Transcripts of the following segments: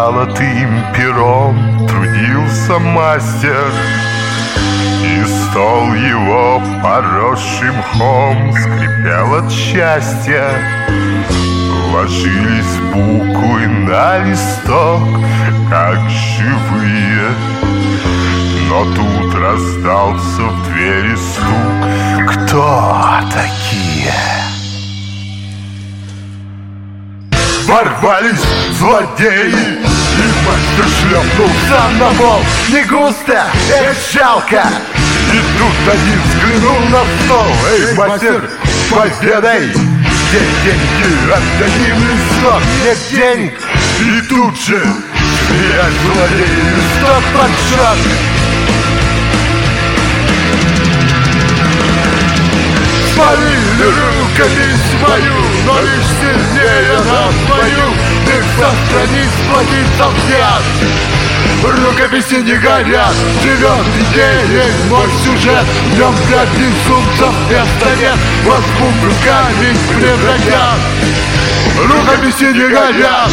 золотым пером трудился мастер, и стол его, поросший мхом, скрипел от счастья. Ложились буквы на листок, как живые. Но тут раздался в двери стук. Кто такие? Ворвались злодеи, и мастер шлепнулся на пол. Не густо, жалко. И тут один взглянул на стол. Эй, мастер, поведай, где деньги? Отдадим листок. Нет денег. И тут же смеясь злодеи листок поджег. Спалили рукопись мою, но лишь сильнее на твою. Ты со страниц платится взгляд. Рукописи не горят, живет идеей мой сюжет. В нем для безумцев места нет, вас буквы в камень превратят. Рукописи не горят.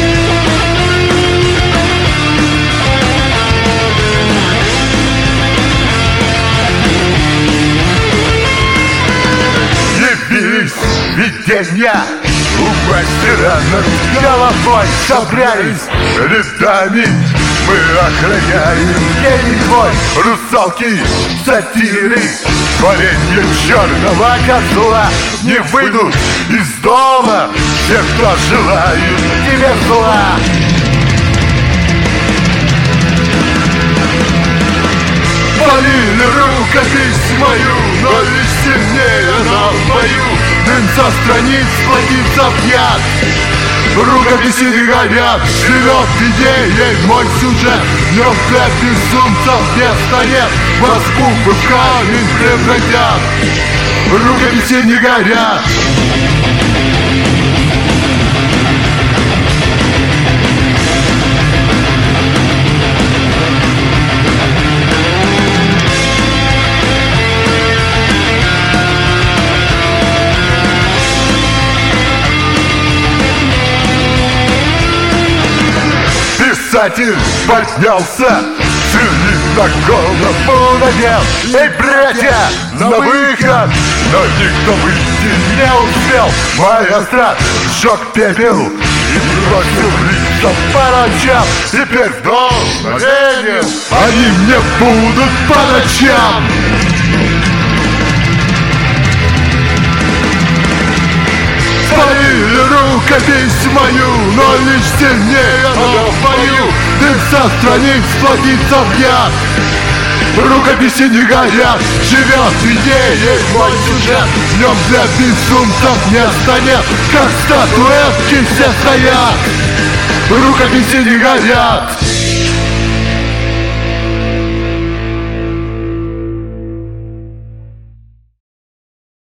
Явились видения, у мастера над головой собрались рядами. Мы охраняем гений твой, русалки, сатиры, творенье черного козла. Не выйдут из дома все, кто желают тебе зла. Полили рукопись мою, но лишь сильнее на бою. Дым со страниц плотится в яд. Рукописи не горят, живет идеей мой сюжет. В нем для безумцев места нет, вас буквы в камень превратят. Рукописи не горят. Писатель поднялся, цилиндр на голову надел. Эй, братья, на выход! Но никто выйти не успел. Маэстро сжег пепел и бросил лица по ночам. Теперь в дом наведен они мне будут по ночам. Спалили рукопись мою, но лишь сильнее на бою. Дым со страниц плотится в яд. Рукописи не горят, живет идеей мой сюжет. В нем для безумцев места нет, как статуэтки все стоят. Рукописи не горят.